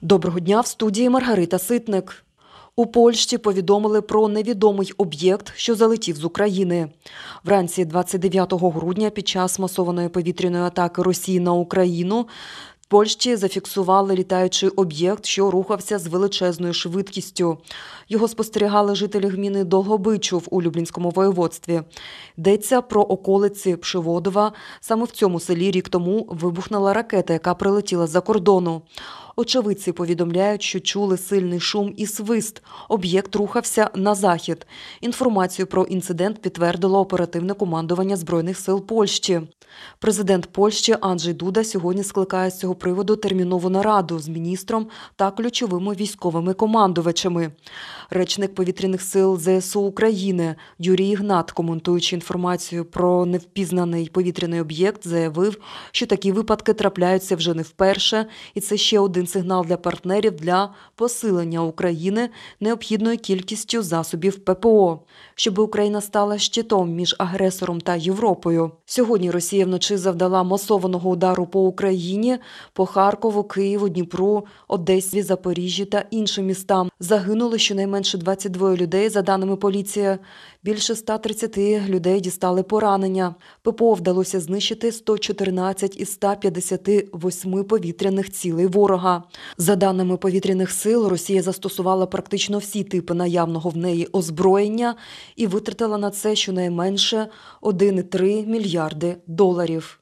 Доброго дня, в студії Маргарита Ситник. У Польщі повідомили про невідомий об'єкт, що залетів з України. Вранці 29 грудня під час масованої повітряної атаки Росії на Україну в Польщі зафіксували літаючий об'єкт, що рухався з величезною швидкістю. Його спостерігали жителі гміни Долгобичів у Люблінському воєводстві. Йдеться про околиці Пшиводова. Саме в цьому селі рік тому вибухнула ракета, яка прилетіла з-за кордону. Очевидці повідомляють, що чули сильний шум і свист. Об'єкт рухався на захід. Інформацію про інцидент підтвердило оперативне командування Збройних сил Польщі. Президент Польщі Анджей Дуда сьогодні скликає з цього приводу термінову нараду з міністром та ключовими військовими командувачами. Речник повітряних сил ЗСУ України Юрій Ігнат, коментуючи інформацію про невпізнаний повітряний об'єкт, заявив, що такі випадки трапляються вже не вперше, і це ще один сигнал для партнерів для посилення України необхідною кількістю засобів ППО, щоб Україна стала щитом між агресором та Європою. Сьогодні Росія вночі завдала масованого удару по Україні, по Харкову, Києву, Дніпру, Одесі, Запоріжжі та іншим містам. Загинули щонайменше 22 людей, за даними поліції. Більше 130 людей дістали поранення. ППО вдалося знищити 114 із 158 повітряних цілей ворога. За даними повітряних сил, Росія застосувала практично всі типи наявного в неї озброєння і витратила на це щонайменше 1,3 мільярди доларів.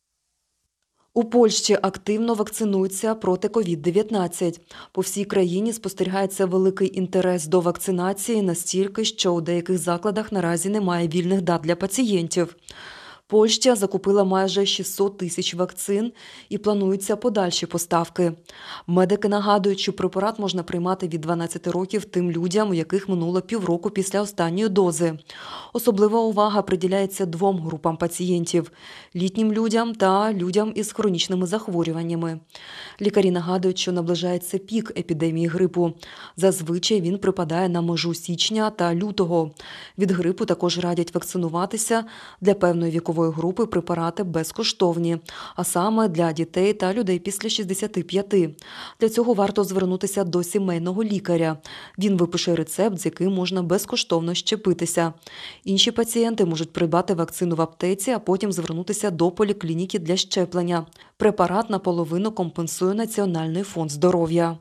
У Польщі активно вакцинуються проти COVID-19. По всій країні спостерігається великий інтерес до вакцинації настільки, що у деяких закладах наразі немає вільних дат для пацієнтів. Польща закупила майже 600 тисяч вакцин і плануються подальші поставки. Медики нагадують, що препарат можна приймати від 12 років тим людям, у яких минуло півроку після останньої дози. Особлива увага приділяється двом групам пацієнтів – літнім людям та людям із хронічними захворюваннями. Лікарі нагадують, що наближається пік епідемії грипу. Зазвичай він припадає на межу січня та лютого. Від грипу також радять вакцинуватися. Для певної вікової групи препарати безкоштовні, а саме для дітей та людей після 65. Для цього варто звернутися до сімейного лікаря. Він випише рецепт, з яким можна безкоштовно щепитися. Інші пацієнти можуть придбати вакцину в аптеці, а потім звернутися до поліклініки для щеплення. Препарат наполовину компенсує Національний фонд здоров'я.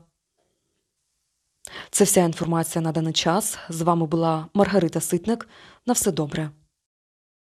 Це вся інформація на даний час. З вами була Маргарита Ситник. На все добре.